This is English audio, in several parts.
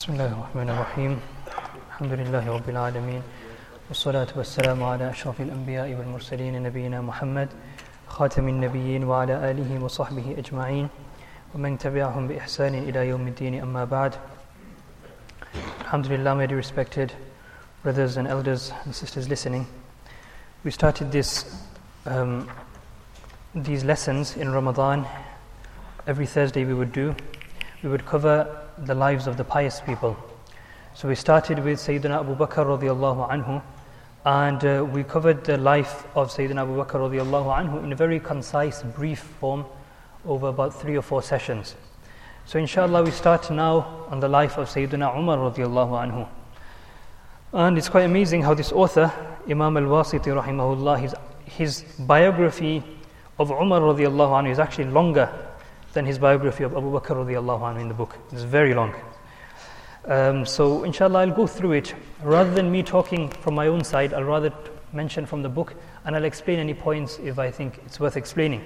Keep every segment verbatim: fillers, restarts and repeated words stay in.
بسم الله الرحمن الرحيم الحمد لله رب العالمين والصلاة والسلام على أشرف الأنبياء والمرسلين نبينا محمد خاتم النبيين وعلى آله وصحبه أجمعين ومن تبعهم بإحسان إلى يوم الدين أما بعد. Alhamdulillah, my dear respected brothers and elders and sisters listening, we started this um, these lessons in Ramadan. Every Thursday we would do we would cover the lives of the pious people. So we started with Sayyidina Abu Bakr radiallahu anhu, and uh, we covered the life of Sayyidina Abu Bakr radiallahu anhu in a very concise, brief form over about three or four sessions. So inshallah we start now on the life of Sayyidina Umar radiallahu anhu. And it's quite amazing how this author, Imam al-Wasiti rahimahullah, his, his biography of Umar radiallahu anhu is actually longer than his biography of Abu Bakr radiallahu anhu in the book. It's very long. Um, so inshallah I'll go through it. Rather than me talking from my own side, I'll rather mention from the book, and I'll explain any points if I think it's worth explaining.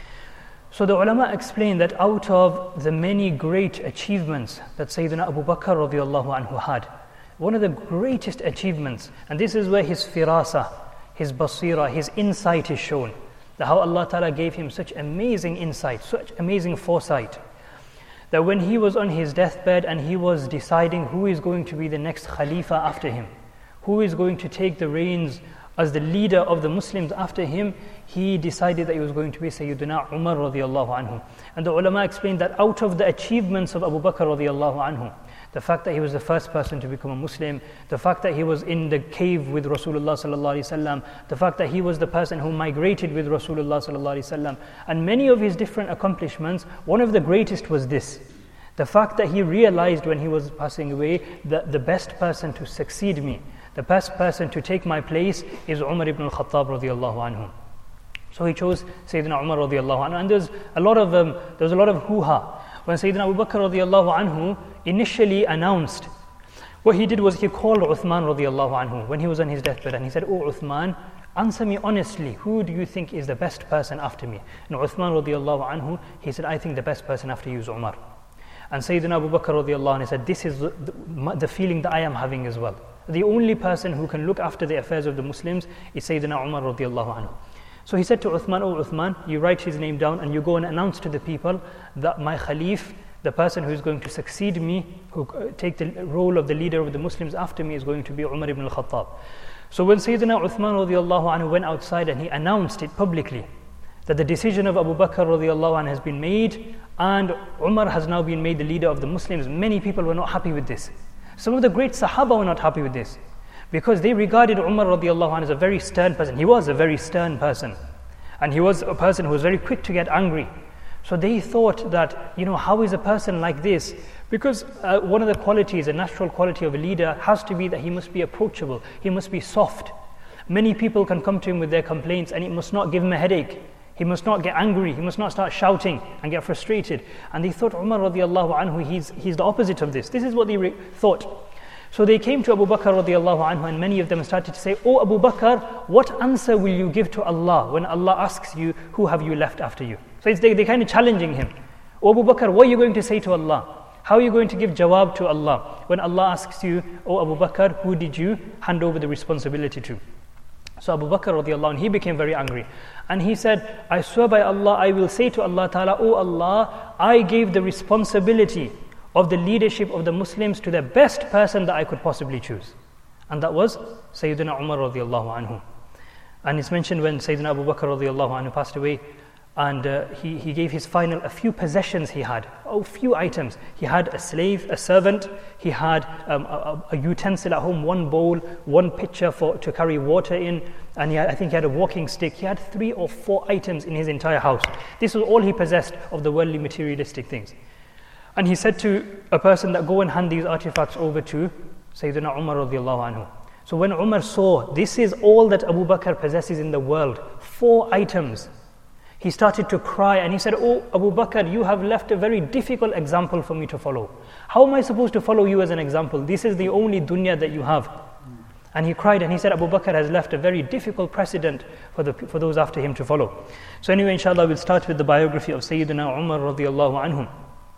So the ulama explain that out of the many great achievements that Sayyidina Abu Bakr radiallahu anhu had, one of the greatest achievements, and this is where his firasa, his basira, his insight is shown, that how Allah Ta'ala gave him such amazing insight, such amazing foresight, that when he was on his deathbed and he was deciding who is going to be the next Khalifa after him, who is going to take the reins as the leader of the Muslims after him, he decided that he was going to be Sayyidina Umar radiallahu anhu. And the ulama explained that out of the achievements of Abu Bakr radiallahu anhu, the fact that he was the first person to become a Muslim, the fact that he was in the cave with Rasulullah sallallahu alaihi wasallam, the fact that he was the person who migrated with Rasulullah sallallahu alaihi wasallam, and many of his different accomplishments, one of the greatest was this. The fact that he realized when he was passing away that the best person to succeed me, the best person to take my place is Umar ibn al-Khattab radiallahu anhu. So he chose Sayyidina Umar radiallahu anhu, and there's a lot of um, there was a lot of hoo-ha. When Sayyidina Abu Bakr radiallahu anhu initially announced, what he did was he called Uthman radiallahu anhu when he was on his deathbed, and he said, "Oh Uthman, answer me honestly, who do you think is the best person after me?" And Uthman radiallahu anhu, he said, "I think the best person after you is Umar." And Sayyidina Abu Bakr radiallahu anhu said, "This is the, the, the feeling that I am having as well. The only person who can look after the affairs of the Muslims is Sayyidina Umar radiallahu anhu." So he said to Uthman, "Oh Uthman, you write his name down and you go and announce to the people that my Khalif, the person who is going to succeed me, who uh, take the role of the leader of the Muslims after me, is going to be Umar ibn al-Khattab." So when Sayyidina Uthman radiallahu anhu went outside and he announced it publicly, that the decision of Abu Bakr radiallahu anhu has been made and Umar has now been made the leader of the Muslims, many people were not happy with this. Some of the great Sahaba were not happy with this, because they regarded Umar radiallahu anhu as a very stern person. He was a very stern person, and he was a person who was very quick to get angry. So they thought that, you know, how is a person like this? Because uh, one of the qualities, a natural quality of a leader has to be that he must be approachable, he must be soft. Many people can come to him with their complaints and it must not give him a headache. He must not get angry, he must not start shouting and get frustrated. And they thought Umar radiallahu anhu, he's, he's the opposite of this. This is what they re- thought. So they came to Abu Bakr radiallahu anhu, and many of them started to say, "Oh Abu Bakr, what answer will you give to Allah when Allah asks you, who have you left after you?" So it's, they, they're kind of challenging him. "Oh Abu Bakr, what are you going to say to Allah? How are you going to give jawab to Allah when Allah asks you, oh Abu Bakr, who did you hand over the responsibility to?" So Abu Bakr radiallahu anhu, he became very angry. And he said, "I swear by Allah, I will say to Allah Ta'ala, oh Allah, I gave the responsibility of the leadership of the Muslims to the best person that I could possibly choose." And that was Sayyidina Umar radiallahu anhu. And it's mentioned when Sayyidina Abu Bakr radiallahu anhu passed away, and uh, he, he gave his final, a few possessions he had, a few items. He had a slave, a servant, he had um, a, a utensil at home, one bowl, one pitcher for to carry water in, and he had, I think he had a walking stick. He had three or four items in his entire house. This was all he possessed of the worldly materialistic things. And he said to a person that go and hand these artifacts over to Sayyidina Umar radiallahu anhu. So when Umar saw, this is all that Abu Bakr possesses in the world, four items, he started to cry and he said, "Oh Abu Bakr, you have left a very difficult example for me to follow. How am I supposed to follow you as an example? This is the only dunya that you have." And he cried and he said, Abu Bakr has left a very difficult precedent for the for those after him to follow. So anyway, inshallah, we'll start with the biography of Sayyidina Umar radiallahu anhu.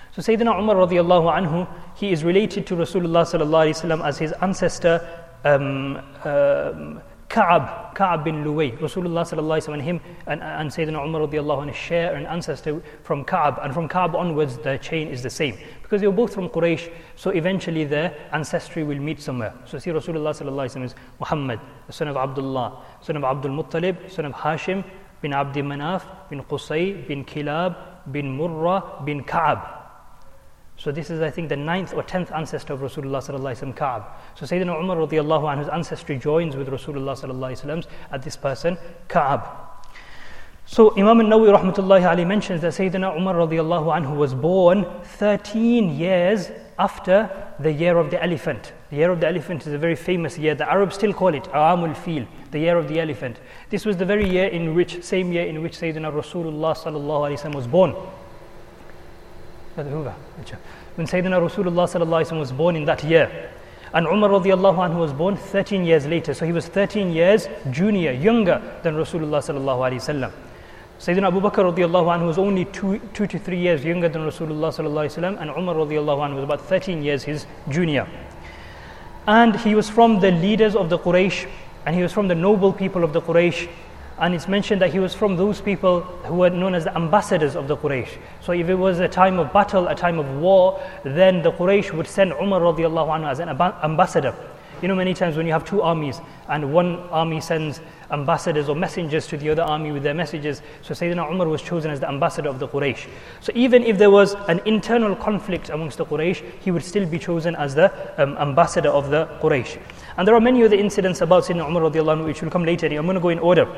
So Sayyidina Umar radiallahu anhu, he is related to Rasulullah sallallahu alaihi wasallam as his ancestor um, um, Ka'ab, Ka'ab bin Luway. Rasulullah sallallahu alaihi wasallam and him and, and Sayyidina Umar radiallahu anhu share an ancestor from Ka'ab, and from Ka'ab onwards the chain is the same because they were both from Quraysh. So eventually their ancestry will meet somewhere. So see, Rasulullah sallallahu alaihi wasallam is Muhammad, the son of Abdullah, son of Abdul Muttalib, son of Hashim bin Abdi Manaf bin Qusay bin Kilab bin Murrah bin Ka'ab. So this is, I think, the ninth or tenth ancestor of Rasulullah sallallahu alaihi wasallam, Ka'ab. So Sayyidina Umar radiallahu anhu's ancestry joins with Rasulullah sallallahu alaihi wasallam's at this person, Ka'ab. So Imam al-Nawawi rahmatullahi alayhi mentions that Sayyidina Umar radiallahu anhu was born thirteen years after the year of the elephant. The year of the elephant is a very famous year. The Arabs still call it Aamul Fil, the year of the elephant. This was the very year in which, same year in which Sayyidina Rasulullah sallallahu alaihi wasallam was born. When Sayyidina Rasulullah sallallahu alaihi wasallam was born in that year, and Umar radiallahu anhu was born thirteen years later, so he was thirteen years junior, younger than Rasulullah sallallahu alaihi wasallam. Sayyidina Abu Bakr radiallahu anhu was only two, two to three years younger than Rasulullah sallallahu alaihi wasallam, and Umar radiallahu anhu was about thirteen years his junior. And he was from the leaders of the Quraysh, and he was from the noble people of the Quraysh. And it's mentioned that he was from those people who were known as the ambassadors of the Quraysh. So if it was a time of battle, a time of war, then the Quraysh would send Umar radiallahu anhu as an ambassador. You know, many times when you have two armies and one army sends ambassadors or messengers to the other army with their messages, so Sayyidina Umar was chosen as the ambassador of the Quraysh. So even if there was an internal conflict amongst the Quraysh, he would still be chosen as the um, ambassador of the Quraysh. And there are many other incidents about Sayyidina Umar radiallahu anhu which will come later. I'm going to go in order.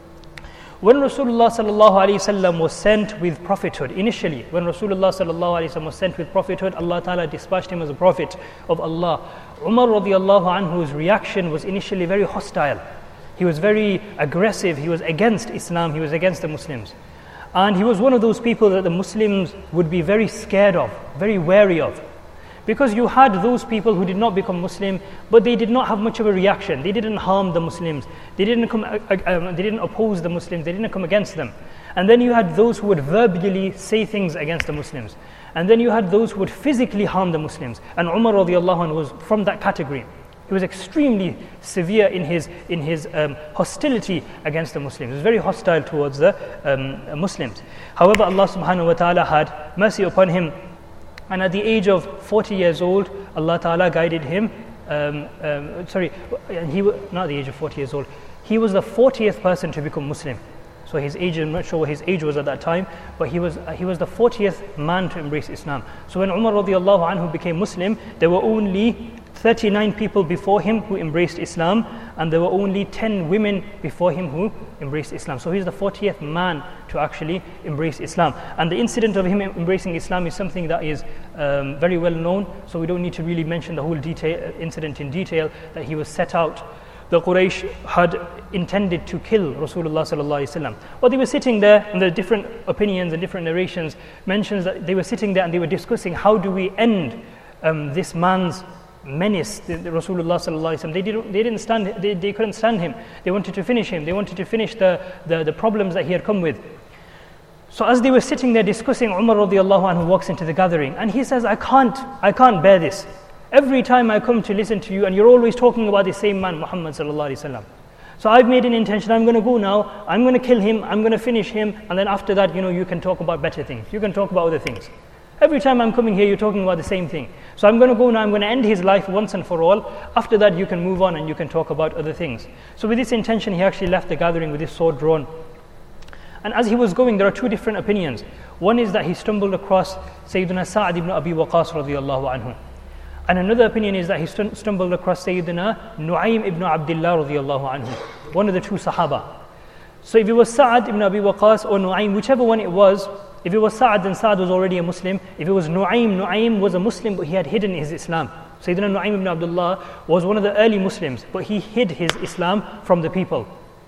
When Rasulullah sallallahu alaihi wasallam was sent with prophethood, initially when Rasulullah sallallahu alaihi wasallam was sent with prophethood, Allah Ta'ala dispatched him as a prophet of Allah. Umar radiallahu anhu's reaction was initially very hostile. He was very aggressive, he was against Islam, he was against the Muslims. And he was one of those people that the Muslims would be very scared of, very wary of. Because you had those people who did not become Muslim, but they did not have much of a reaction. They didn't harm the Muslims. They didn't come. Uh, uh, they didn't oppose the Muslims. They didn't come against them. And then you had those who would verbally say things against the Muslims. And then you had those who would physically harm the Muslims. And Umar radiallahu anhu was from that category. He was extremely severe in his in his um, hostility against the Muslims. He was very hostile towards the um, Muslims. However, Allah subhanahu wa ta'ala had mercy upon him. And at the age of forty years old, Allah Ta'ala guided him, um, um, sorry, he not the age of forty years old, he was the fortieth person to become Muslim. So his age, I'm not sure what his age was at that time, but he was he was the fortieth man to embrace Islam. So when Umar radiallahu anhu became Muslim, there were only thirty-nine people before him who embraced Islam, and there were only ten women before him who embraced Islam. So he's the fortieth man to actually embrace Islam. And the incident of him embracing Islam is something that is um, very well known, so we don't need to really mention the whole detail, incident in detail, that he was set out. The Quraysh had intended to kill Rasulullah sallallahu alaihi wasallam. But they were sitting there, and the different opinions and different narrations mentions that they were sitting there and they were discussing how do we end um, this man's menace, the, the Rasulullah sallallahu alaihi wasallam. They didn't, they didn't stand, they, they couldn't stand him. They wanted to finish him. They wanted to finish the, the, the problems that he had come with. So as they were sitting there discussing, Umar radiallahu anhu walks into the gathering and he says, I can't, I can't bear this. Every time I come to listen to you and you're always talking about the same man, Muhammad sallallahu alaihi wasallam. So I've made an intention, I'm going to go now, I'm going to kill him, I'm going to finish him, and then after that, you know, you can talk about better things. You can talk about other things. Every time I'm coming here, you're talking about the same thing. So I'm going to go now, I'm going to end his life once and for all. After that, you can move on and you can talk about other things. So with this intention, he actually left the gathering with his sword drawn. And as he was going, there are two different opinions. One is that he stumbled across Sayyidina Sa'ad ibn Abi Waqqas radiyallahu anhu. And another opinion is that he stumbled across Sayyidina Nu'aym ibn Abdullah radiyallahu anhu, one of the two Sahaba. So if it was Sa'ad ibn Abi Waqqas or Nu'aym, whichever one it was, if it was Sa'ad, then Sa'ad was already a Muslim. If it was Nu'aym, Nu'aym was a Muslim, but he had hidden his Islam. Sayyidina Nu'aym ibn Abdullah was one of the early Muslims, but he hid his Islam from the people.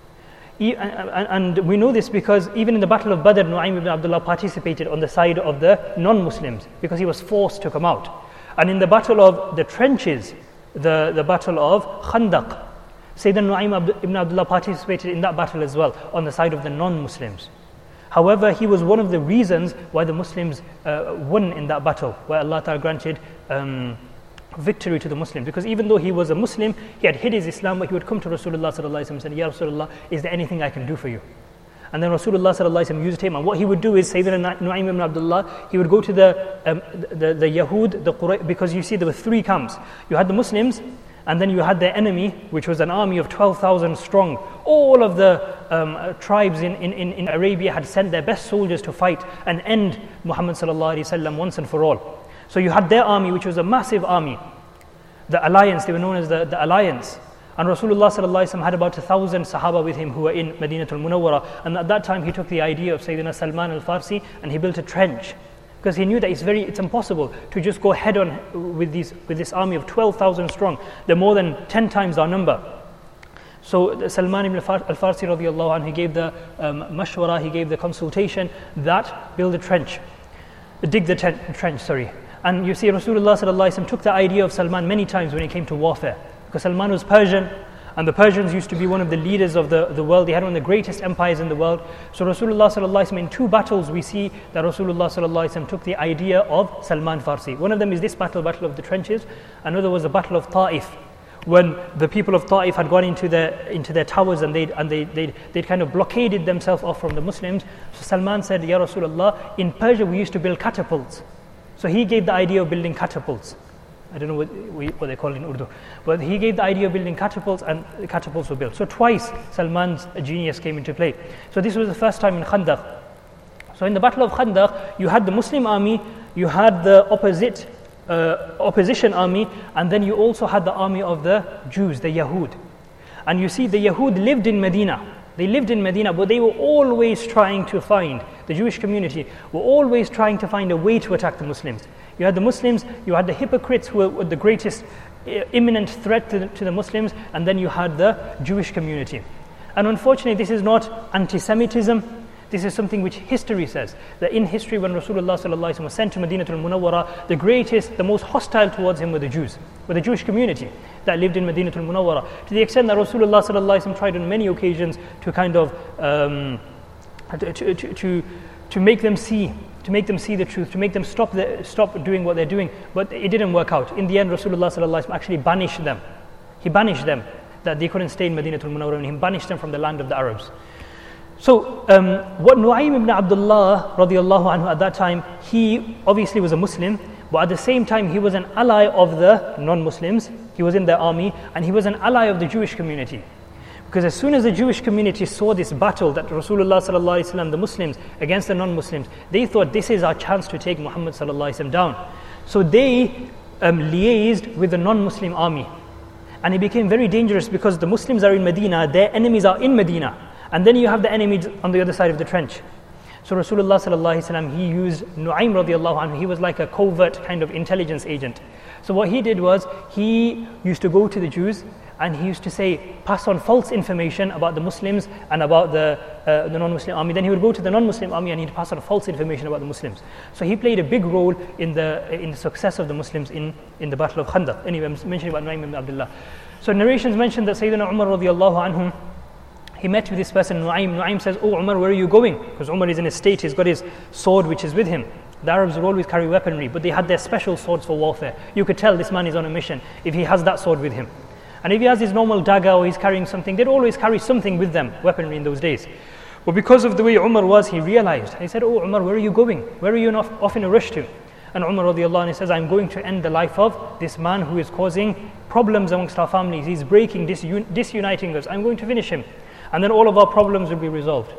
And we know this because even in the Battle of Badr, Nu'aym ibn Abdullah participated on the side of the non-Muslims because he was forced to come out. And in the Battle of the Trenches, the, the Battle of Khandaq, Sayyidina Nu'aym ibn Abdullah participated in that battle as well on the side of the non-Muslims. However, he was one of the reasons why the Muslims uh, won in that battle, where Allah Ta'ala granted um, victory to the Muslims. Because even though he was a Muslim, he had hid his Islam, but he would come to Rasulullah sallallahu alaihi wasallam and say, Ya Rasulullah, is there anything I can do for you? And then Rasulullah sallallahu alaihi wasallam used him, and what he would do is, Sayyidina Nu'aym ibn Abdullah, he would go to the um, the, the Yahud, the Quraysh, because you see there were three camps. You had the Muslims, and then you had their enemy, which was an army of twelve thousand strong. All of the um, uh, tribes in, in, in Arabia had sent their best soldiers to fight and end Muhammad sallallahu alaihi wasallam once and for all. So you had their army, which was a massive army. The alliance, they were known as the, the alliance. And Rasulullah sallallahu alaihi wasallam had about a thousand Sahaba with him who were in Madinatul Munawwara. And at that time he took the idea of Sayyidina Salman al-Farsi and he built a trench. Because he knew that it's very, it's impossible to just go head on with these, with this army of twelve thousand strong. They're more than ten times our number. So Salman ibn al-Farsi radiallahu anhu, he gave the um, mashwara, he gave the consultation that build a trench, dig the ten- trench, sorry. And you see Rasulullah sallallahu alaihi wasallam took the idea of Salman many times when it came to warfare. Because Salman was Persian, and the Persians used to be one of the leaders of the, the world. They had one of the greatest empires in the world. So Rasulullah sallallahu alaihi wasallam, in two battles we see that Rasulullah sallallahu alaihi wasallam took the idea of Salman Farsi. One of them is this battle, Battle of the Trenches. Another was the Battle of Ta'if, when the people of Ta'if had gone into their into their towers and they'd, and they, they'd, they'd kind of blockaded themselves off from the Muslims. So Salman said, Ya Rasulullah, in Persia we used to build catapults. So he gave the idea of building catapults. I don't know what, what they call it in Urdu. But he gave the idea of building catapults, and the catapults were built. So twice Salman's genius came into play. So this was the first time in Khandaq. So in the Battle of Khandaq, you had the Muslim army, you had the opposite uh, opposition army, and then you also had the army of the Jews, the Yahud. And you see the Yahud lived in Medina. They lived in Medina, but they were always trying to find, the Jewish community were always trying to find a way to attack the Muslims. You had the Muslims, you had the hypocrites who were the greatest imminent threat to the, to the Muslims, and then you had the Jewish community. And unfortunately, this is not anti-Semitism. This is something which history says, that in history when Rasulullah sallallahu alaihi wasallam was sent to Madinatul Munawwara, the greatest, the most hostile towards him were the Jews, were the Jewish community that lived in Madinatul Munawwara, to the extent that Rasulullah sallallahu alaihi wasallam tried on many occasions to kind of um, to, to, to, to make them see to make them see the truth, to make them stop the, stop doing what they're doing, but it didn't work out. In the end, Rasulullah sallallahu alaihi wasallam actually banished them. He banished them, that they couldn't stay in Madinatul Munawwara, and he banished them from the land of the Arabs. So um, what Nu'aym ibn Abdullah radiallahu anhu at that time, he obviously was a Muslim, but at the same time he was an ally of the non-Muslims. He was in their army, and he was an ally of the Jewish community. Because as soon as the Jewish community saw this battle that Rasulullah sallallahu alaihi wasallam, the Muslims against the non-Muslims, they thought this is our chance to take Muhammad sallallahu alaihi wasallam down. So they um, liaised with the non-Muslim army. And it became very dangerous because the Muslims are in Medina, their enemies are in Medina. And then you have the enemies on the other side of the trench. So Rasulullah sallallahu alaihi wasallam, he used Nu'aym radiallahu anhu. He was like a covert kind of intelligence agent. So what he did was, he used to go to the Jews and he used to say, pass on false information about the Muslims and about the, uh, the non-Muslim army. Then he would go to the non-Muslim army and he'd pass on false information about the Muslims. So he played a big role in the in the success of the Muslims in, in the Battle of Khandaq. Anyway, I'm mentioning about Nu'aym ibn Abdullah. So narrations mention that Sayyidina Umar radiallahu anhu, he met with this person, Nu'aym. Nu'aym says, oh Umar, where are you going? Because Umar is in a state, he's got his sword which is with him. The Arabs would always carry weaponry, but they had their special swords for warfare. You could tell this man is on a mission if he has that sword with him. And if he has his normal dagger or he's carrying something, they'd always carry something with them, weaponry in those days. But because of the way Umar was, he realized. He said, oh Umar, where are you going? Where are you off, off in a rush to? And Umar radiallahu anhu says, I'm going to end the life of this man who is causing problems amongst our families. He's breaking, disun- disuniting us. I'm going to finish him. And then all of our problems will be resolved.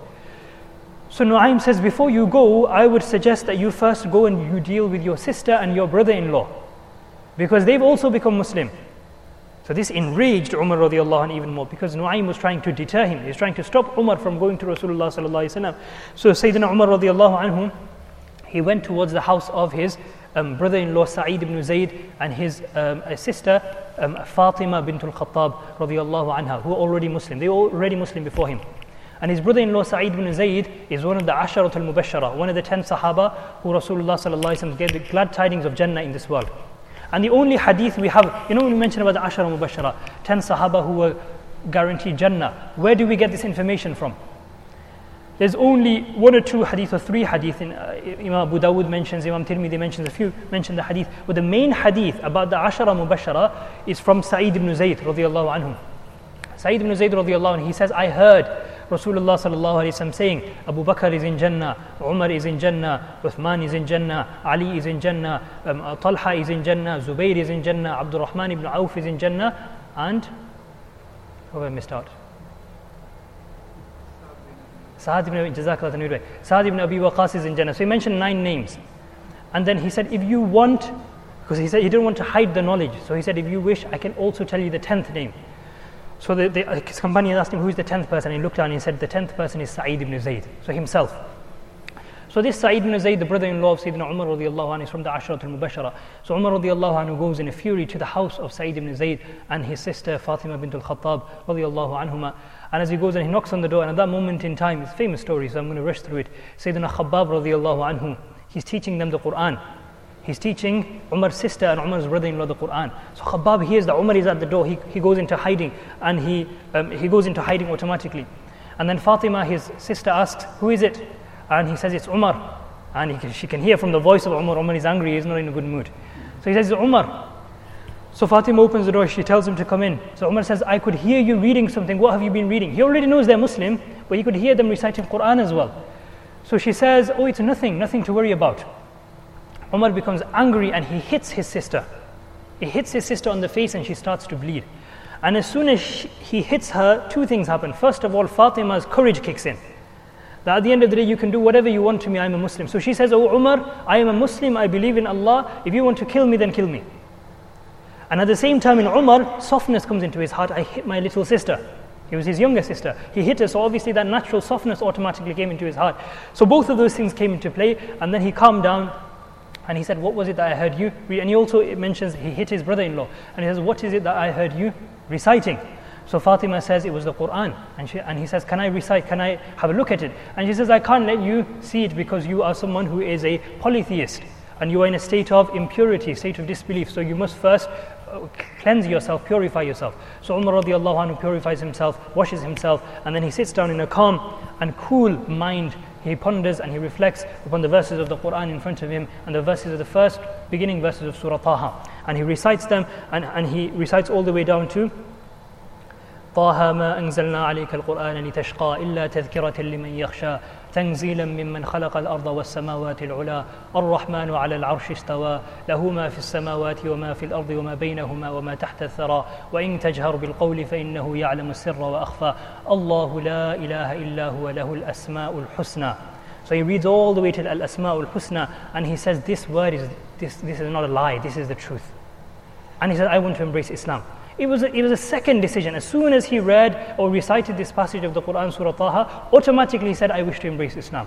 So Nu'aym says, before you go, I would suggest that you first go and you deal with your sister and your brother-in-law, because they've also become Muslim. So this enraged Umar radiallahu anhu even more, because Nu'aym was trying to deter him. He was trying to stop Umar from going to Rasulullah sallallahu alaihi wasallam. So Sayyidina Umar radiallahu anhu, he went towards the house of his um, brother-in-law Sa'id ibn Zayd and his um, sister um, Fatima bint al-Khattab radiallahu anha, who were already Muslim. They were already Muslim before him. And his brother-in-law Sa'id ibn Zayd is one of the Asharat al-Mubashara, one of the ten Sahaba who Rasulullah sallallahu alaihi wasallam gave the glad tidings of Jannah in this world. And the only hadith we have, you know when we mention about the Asharat al-Mubashara, ten Sahaba who were guaranteed Jannah, where do we get this information from? There's only one or two hadith or three hadith. In, uh, Imam Abu Dawud mentions, Imam Tirmidhi mentions a few, mention the hadith. But the main hadith about the Ashara Mubashara is from Sa'id ibn Zayd radiallahu anhu. Sa'id ibn Zayd radiallahu anhu, he says, I heard Rasulullah sallallahu alayhi wa sallam saying, Abu Bakr is in Jannah, Umar is in Jannah, Uthman is in Jannah, Ali is in Jannah, um, uh, Talha is in Jannah, Zubayr is in Jannah, Abdul Rahman ibn Auf is in Jannah, and who have I missed out? Sa'ad ibn, Jazakallah, Sa'ad ibn Abi Waqas is in Jannah. So he mentioned nine names. And then he said, if you want, because he said he didn't want to hide the knowledge. So he said, if you wish, I can also tell you the tenth name. So the, the, his companion asked him, who is the tenth person? And he looked down and he said, the tenth person is Sa'id ibn Zayd. So himself. So this Sa'id ibn Zayd, the brother-in-law of Sayyidina Umar radiallahu anhu, is from the Ashratul Mubashara. So Umar radiallahu anhu goes in a fury to the house of Sa'id ibn Zayd and his sister Fatima bint al-Khattab radiallahu anhuma. And as he goes and he knocks on the door, and at that moment in time, it's a famous story, so I'm going to rush through it. Sayyidina Khabbab radiallahu anhu, he's teaching them the Quran. He's teaching Umar's sister and Umar's brother-in-law the Quran. So Khabbab hears that Umar is at the door. He, he goes into hiding, and he um, he goes into hiding automatically. And then Fatima, his sister, asks, who is it? And he says, it's Umar. And he can, she can hear from the voice of Umar, Umar is angry, he's not in a good mood. So he says, it's Umar. So Fatima opens the door, she tells him to come in. So Umar says, I could hear you reading something. What have you been reading? He already knows they're Muslim, but he could hear them reciting Quran as well. So she says, oh, it's nothing, nothing to worry about. Umar becomes angry and he hits his sister. He hits his sister on the face and she starts to bleed. And as soon as she, he hits her, two things happen. First of all, Fatima's courage kicks in. That at the end of the day, you can do whatever you want to me, I'm a Muslim. So she says, oh Umar, I am a Muslim, I believe in Allah. If you want to kill me, then kill me. And at the same time in Umar, softness comes into his heart. I hit my little sister. He was his younger sister. He hit her, so obviously that natural softness automatically came into his heart. So both of those things came into play, and then he calmed down and he said, what was it that I heard you read? And he also it mentions he hit his brother-in-law. And he says, what is it that I heard you reciting? So Fatima says it was the Quran. And, she, and he says, can I recite, can I have a look at it? And she says, I can't let you see it because you are someone who is a polytheist. And you are in a state of impurity, state of disbelief. So you must first cleanse yourself, purify yourself. So Umar radiallahu anhu purifies himself, washes himself, and then he sits down in a calm and cool mind. He ponders and he reflects upon the verses of the Quran in front of him and the verses of the first beginning verses of Surah Taha. And he recites them, and, and he recites all the way down to طه ما أنزلنا عليك القرآن لتشقى إلا تذكرة لمن يخشى تنزيلا ممن خلق الأرض والسماوات العلى الرحمن على العرش استوى له ما في السماوات وما في الأرض وما بينهما وما تحت الثرى وإن تجهر بالقول فإنه يعلم السر وأخفى الله لا إله إلا هو له الأسماء الحسنى. So he reads all the way to Al-Asma'ul Husna, and he says, this word is, this, this is not a lie, this is the truth. And he said, I want to embrace Islam. It was, a, it was a second decision. As soon as he read or recited this passage of the Quran, Surah Taha, automatically he said, I wish to embrace Islam.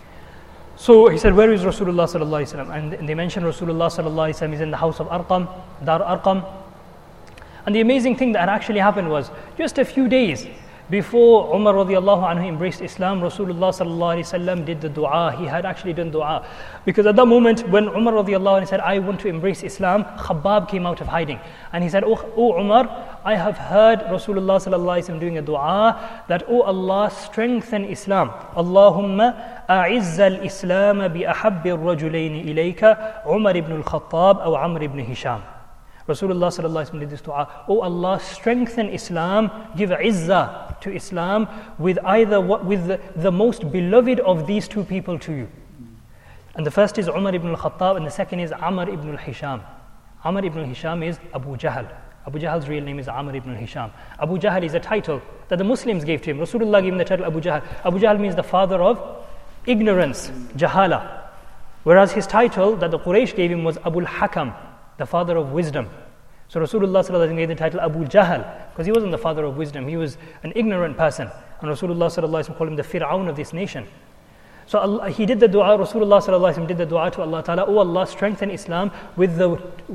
So he said, where is Rasulullah sallallahu alaihi wasallam? And they mentioned Rasulullah sallallahu alaihi wasallam is in the house of Arqam, Dar Arqam. And the amazing thing that actually happened was, just a few days before Umar radiallahu anhu embraced Islam, Rasulullah sallallahu alaihi wasallam did the dua. He had actually done dua. Because at that moment when Umar radiallahu anhu said, I want to embrace Islam, Khabbab came out of hiding. And he said, oh, oh Umar, I have heard Rasulullah sallallahu alaihi wasallam doing a dua that, oh Allah, strengthen Islam. Allahumma a'izz al-Islam bi ahabbi al-rajulayn ilayka, Umar ibn al-Khattab or Amr ibn Hisham. Rasulullah sallallahu alaihi wasallam did this dua. Oh Allah, strengthen Islam, give izzah to Islam with either what, with the, the most beloved of these two people to you. And the first is Umar ibn al-Khattab, and the second is Amr ibn al-Hisham. Amr ibn al-Hisham is Abu Jahl. Abu Jahl's real name is Amr ibn al-Hisham. Abu Jahl is a title that the Muslims gave to him. Rasulullah gave him the title Abu Jahl. Abu Jahl means the father of ignorance, jahala. Whereas his title that the Quraysh gave him was Abu al-Hakam, the father of wisdom. So Rasulullah sallallahu alaihi wasallam gave the title Abu Jahl because he wasn't the father of wisdom, he was an ignorant person. And Rasulullah sallallahu alaihi wasallam called him the Fir'aun of this nation. So Allah, he did the dua, Rasulullah sallallahu alaihi wasallam did the dua to Allah Ta'ala, oh Allah, strengthen Islam with the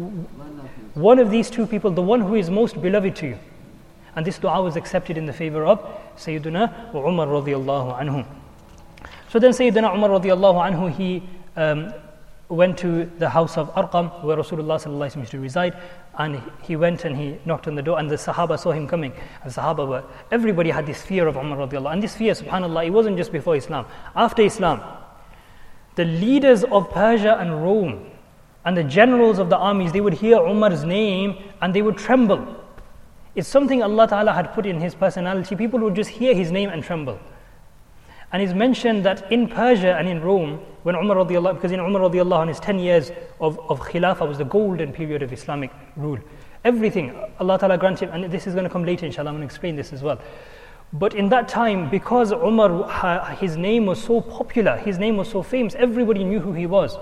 one of these two people, the one who is most beloved to you. And this dua was accepted in the favor of Sayyidina Umar radiyallahu anhu. So then Sayyidina Umar radiyallahu anhu, he um, went to the house of Arqam, where Rasulullah sallallahu alaihi wasallam used to reside, and he went and he knocked on the door, and the Sahaba saw him coming. And the Sahaba were, everybody had this fear of Umar radiallahu, and this fear, subhanAllah, it wasn't just before Islam. After Islam, the leaders of Persia and Rome, and the generals of the armies, they would hear Umar's name and they would tremble. It's something Allah Ta'ala had put in his personality. People would just hear his name and tremble. And it's mentioned that in Persia and in Rome, when Umar radiallahu, because in Umar radiallahu in his ten years of, of Khilafah was the golden period of Islamic rule. Everything, Allah Ta'ala granted, and this is going to come later inshallah, I'm going to explain this as well. But in that time, because Umar, his name was so popular, his name was so famous, everybody knew who he was.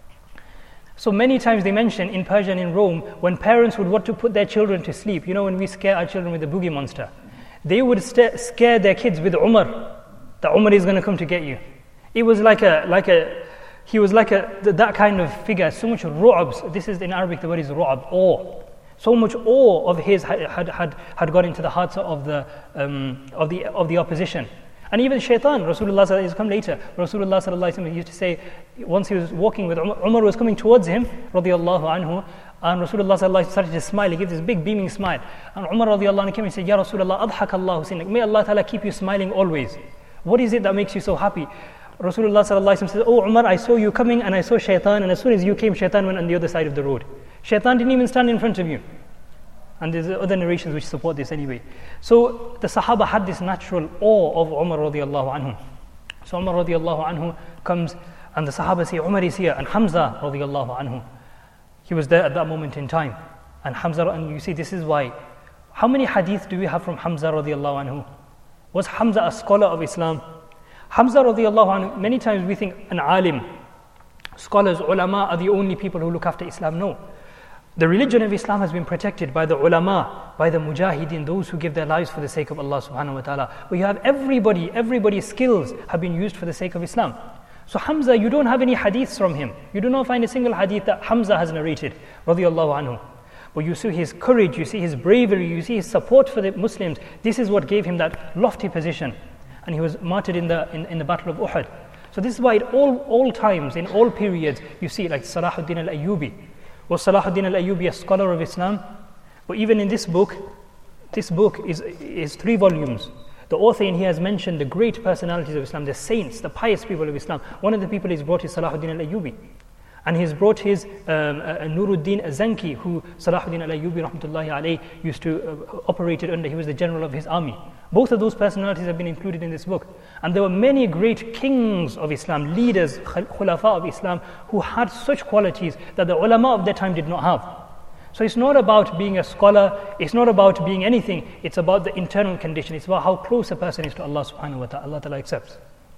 So many times they mention in Persia and in Rome, when parents would want to put their children to sleep, you know when we scare our children with the boogie monster, they would st- scare their kids with Umar, that Umar is going to come to get you. It was like a, like a, he was like a, that kind of figure, so much ru'ab, this is in Arabic, the word is ru'ab, awe. So much awe of his had, had, had got into the hearts of the, um, of the, of the opposition. And even shaitan, Rasulullah sallallahu alaihi wasallam, come later, Rasulullah sallallahu alaihi wasallam used to say, once he was walking with Umar, Umar was coming towards him, radiallahu anhu, and Rasulullah sallallahu alaihi wasallam started to smile, he gave this big beaming smile. And Umar radiallahu anhu came and said, Ya Rasulullah, adhak Allahu sinnak, may Allah ta'ala keep you smiling always. What is it that makes you so happy? Rasulullah sallallahu alaihi wasallam said, oh Umar, I saw you coming and I saw shaitan, and as soon as you came, shaitan went on the other side of the road. Shaitan didn't even stand in front of you. And there's other narrations which support this anyway. So the Sahaba had this natural awe of Umar radiallahu anhu. So Umar radiallahu anhu comes and the Sahaba say, Umar is here, and Hamza radiallahu anhu, he was there at that moment in time. And Hamza, and you see this is why. How many hadith do we have from Hamza radiallahu anhu? Was Hamza a scholar of Islam? Hamza radiallahu anhu, many times we think an alim, scholars, ulama are the only people who look after Islam. No. The religion of Islam has been protected by the ulama, by the mujahideen, those who give their lives for the sake of Allah subhanahu wa ta'ala. But you have everybody, everybody's skills have been used for the sake of Islam. So Hamza, you don't have any hadiths from him. You do not find a single hadith that Hamza has narrated, radiallahu anhu. But you see his courage, you see his bravery, you see his support for the Muslims. This is what gave him that lofty position. And he was martyred in the in, in the Battle of Uhud. So this is why at all, all times, in all periods, you see like Salahuddin al-Ayyubi. Was Salahuddin al-Ayyubi a scholar of Islam? But even in this book, this book is, is three volumes. The author in here has mentioned the great personalities of Islam, the saints, the pious people of Islam. One of the people he's brought is Salahuddin al-Ayyubi. And he's brought his um, uh, Nuruddin Azanki, who Salahuddin al-Ayyubi rahmatullahi alayhi used to uh, operate under. He was the general of his army. Both of those personalities have been included in this book. And there were many great kings of Islam, leaders, khulafa of Islam, who had such qualities that the ulama of their time did not have. So it's not about being a scholar, it's not about being anything, it's about the internal condition, it's about how close a person is to Allah subhanahu wa ta'ala, Allah ta'ala accepts.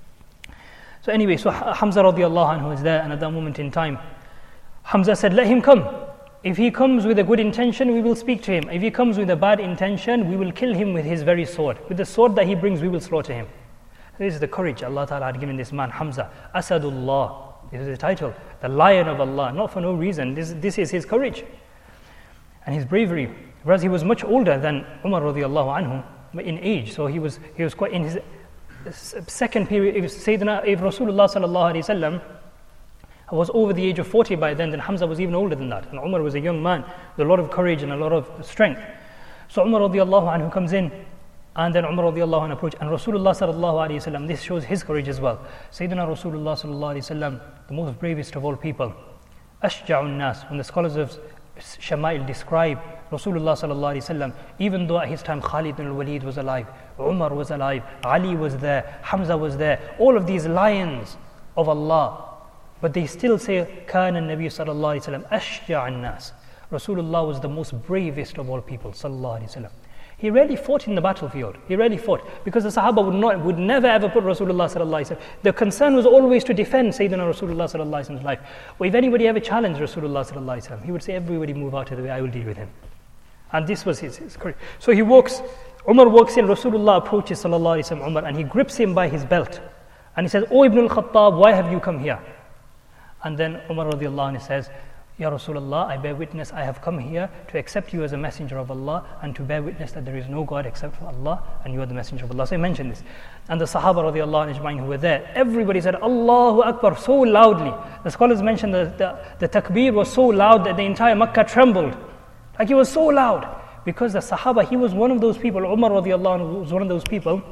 So anyway, so Hamza radiallahu anhu is there, and at that moment in time, Hamza said, let him come. If he comes with a good intention, we will speak to him. If he comes with a bad intention, we will kill him with his very sword. With the sword that he brings, we will slaughter him. This is the courage Allah Ta'ala had given this man, Hamza. Asadullah, this is the title, the lion of Allah, not for no reason. This, this is his courage and his bravery. Whereas he was much older than Umar radiallahu anhu in age, so he was he was quite in his second period. If Sayyidina, if Rasulullah sallallahu alaihi wasallam was over the age of forty by then, then Hamza was even older than that. And Umar was a young man with a lot of courage and a lot of strength. So Umar radiallahu anhu comes in, and then Umar radiallahu anhu approached, and Rasulullah sallallahu alaihi wasallam, this shows his courage as well. Sayyidina Rasulullah sallallahu alaihi wasallam, the most bravest of all people, ashja'un nas, when the scholars of Shama'il describe Rasulullah sallallahu alaihi wasallam, even though at his time Khalid bin al-Walid was alive, Umar was alive, Ali was there, Hamza was there, all of these lions of Allah, but they still say, Kana Nabi sallallahu alaihi wasallam ashja'an nas. Rasulullah was the most bravest of all people, sallallahu alaihi wasallam. He rarely fought in the battlefield. He rarely fought because the Sahaba would not, would never ever put Rasulullah sallallahu alaihi wasallam. The concern was always to defend Sayyidina Rasulullah sallallahu alaihi wasallam's life. But if anybody ever challenged Rasulullah sallallahu alaihi wasallam, he would say, everybody move out of the way, I will deal with him. And this was his, his courage. So he walks, Umar walks in, Rasulullah approaches sallallahu alaihi wasallam Umar, and he grips him by his belt. And he says, O Ibn al-Khattab, why have you come here? And then Umar radiallahu anhu says, Ya Rasulullah, I bear witness, I have come here to accept you as a messenger of Allah and to bear witness that there is no God except for Allah and you are the messenger of Allah. So he mentioned this. And the Sahaba radiallahu anhu who were there, everybody said, Allahu Akbar, so loudly. The scholars mentioned that the, the takbir was so loud that the entire Makkah trembled. Like it was so loud. Because the Sahaba, he was one of those people, Umar radiallahu anhu was one of those people.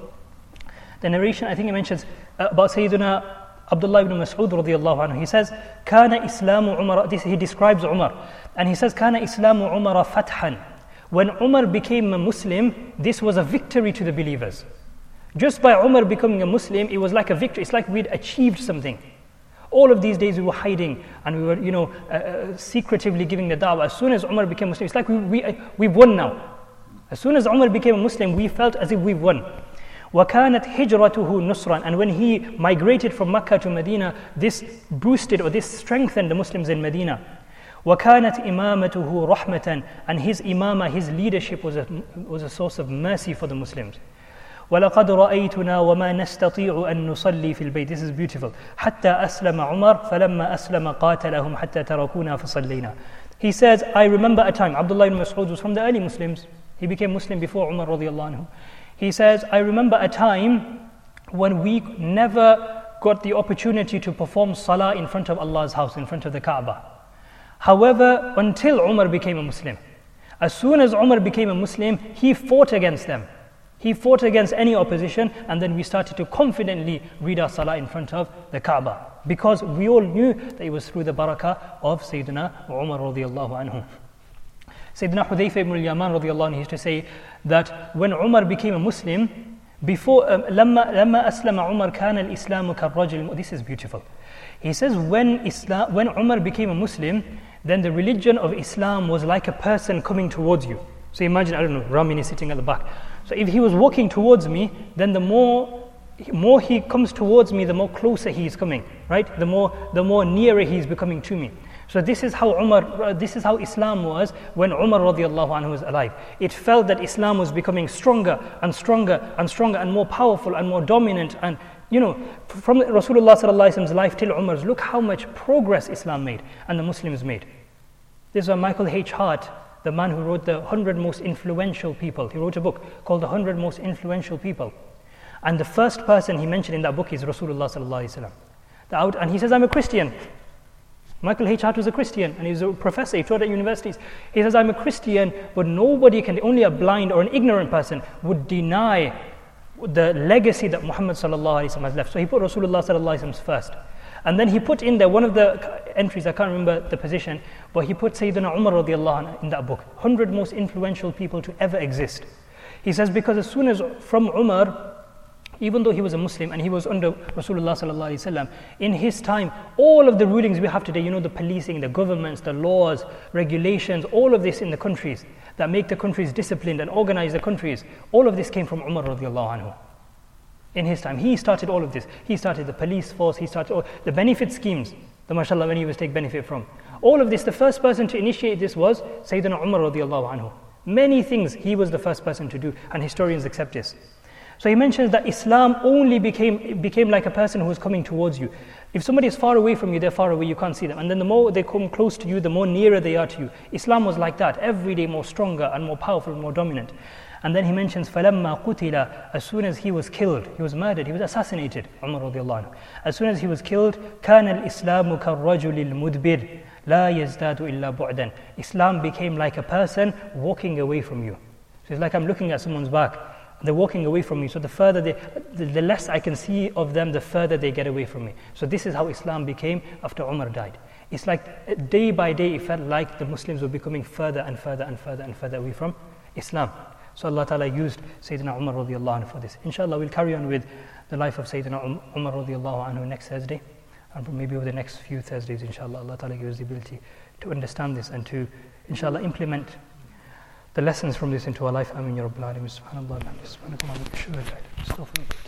The narration, I think he mentions uh, about Sayyidina Abdullah ibn Mas'ud radiallahu anhu. He says, Kana Islamu Umar, this he describes Umar. And he says, Kana Islamu Umar fathan. When Umar became a Muslim, this was a victory to the believers. Just by Umar becoming a Muslim, it was like a victory. It's like we'd achieved something. All of these days we were hiding and we were, you know, uh, uh, secretively giving the da'wah. As soon as Umar became Muslim, it's like we, we, uh, we've won now. As soon as Umar became a Muslim, we felt as if we've won. وَكَانَتْ هِجْرَتُهُ نُصْرًا. And when he migrated from Mecca to Medina, this boosted or this strengthened the Muslims in Medina. وَكَانَتْ إِمَامَتُهُ رَحْمَةً. And his imamah, his leadership was a, was a source of mercy for the Muslims. وَلَقَدْ رَأَيْتُنَا وَمَا نَسْتَطِيعُ أَن نُصَلِّي فِي الْبَيْتِ. This is beautiful. حَتَّى أَسْلَمَ عُمَرْ فَلَمَّا أَسْلَمَ قَاتَلَهُمْ حَتَّى تَرَكُونَا فَصَلَّيْنَا. He says, I remember a time, Abdullah ibn Mas'ud was from the early Muslims. He became Muslim before Umar radiallahu anhu. He says, I remember a time when we never got the opportunity to perform salah in front of Allah's house, in front of the Kaaba. However, until Umar became a Muslim. As soon as Umar became a Muslim, he fought against them. He fought against any opposition, and then we started to confidently read our salah in front of the Kaaba. Because we all knew that it was through the barakah of Sayyidina Umar radiallahu anhu. Sayyidina Hudayfa ibn al-Yaman radiallahu anhu used to say that when Umar became a Muslim, before لما لما أسلم عمر كان الإسلام كالرجل. This is beautiful. He says when Islam, when Umar became a Muslim, then the religion of Islam was like a person coming towards you. So imagine, I don't know, Ramin is sitting at the back. So if he was walking towards me, then the more more he comes towards me, the more closer he is coming, right? The more the more nearer he is becoming to me. So this is how Umar, this is how Islam was when Umar radiallahu anhu was alive. It felt that Islam was becoming stronger and stronger and stronger and more powerful and more dominant. And you know, from Rasulullah sallallahu alaihi wasallam's life till Umar's, look how much progress Islam made and the Muslims made. This is why Michael H. Hart, the man who wrote the one hundred most influential people, he wrote a book called the one hundred most influential people. And the first person he mentioned in that book is Rasulullah sallallahu alaihi wasallam. And he says, I'm a Christian. Michael H. Hart was a Christian and he's a professor, he taught at universities. He says, I'm a Christian, but nobody can, only a blind or an ignorant person would deny the legacy that Muhammad sallallahu alaihi wasallam has left. So he put Rasulullah sallallahu alaihi wasallam first. And then he put in there one of the entries, I can't remember the position, but he put Sayyidina Umar radiallahu anhu in that book, one hundred most influential people to ever exist. He says, because as soon as from Umar, even though he was a Muslim and he was under Rasulullah sallallahu alaihi wasallam, in his time, all of the rulings we have today, you know, the policing, the governments, the laws, regulations, all of this in the countries that make the countries disciplined and organize the countries, all of this came from Umar radiallahu anhu. In his time, he started all of this. He started the police force, he started all the benefit schemes, the mashallah when he was take benefit from. All of this, the first person to initiate this was Sayyidina Umar radiallahu anhu. Many things he was the first person to do, and historians accept this. So he mentions that Islam only became became like a person who was coming towards you. If somebody is far away from you, they're far away, you can't see them. And then the more they come close to you, the more nearer they are to you. Islam was like that, every day more stronger and more powerful and more dominant. And then he mentions, فَلَمَّا قُتِلَ. As soon as he was killed, he was murdered, he was assassinated, Umar radiallahu anhu. As soon as he was killed, كَانَ الْإِسْلَامُ كَالرَّجُلِ الْمُدْبِرِ لَا يَزْدَادُ إِلَّا بُعْدًا. Islam became like a person walking away from you. So it's like I'm looking at someone's back. They're walking away from me, so the further they, the, the less I can see of them, the further they get away from me. So this is how Islam became after Umar died. It's like day by day, it felt like the Muslims were becoming further and further and further and further away from Islam. So Allah Ta'ala used Sayyidina Umar radiallahu anhu for this. Inshallah, we'll carry on with the life of Sayyidina Umar radiallahu anhu next Thursday. And maybe over the next few Thursdays, inshallah, Allah Ta'ala gives us the ability to understand this and to, inshallah, implement the lessons from this into our life. Ameen ya Rabbil Alameen. Subhanallah. Subhanallah.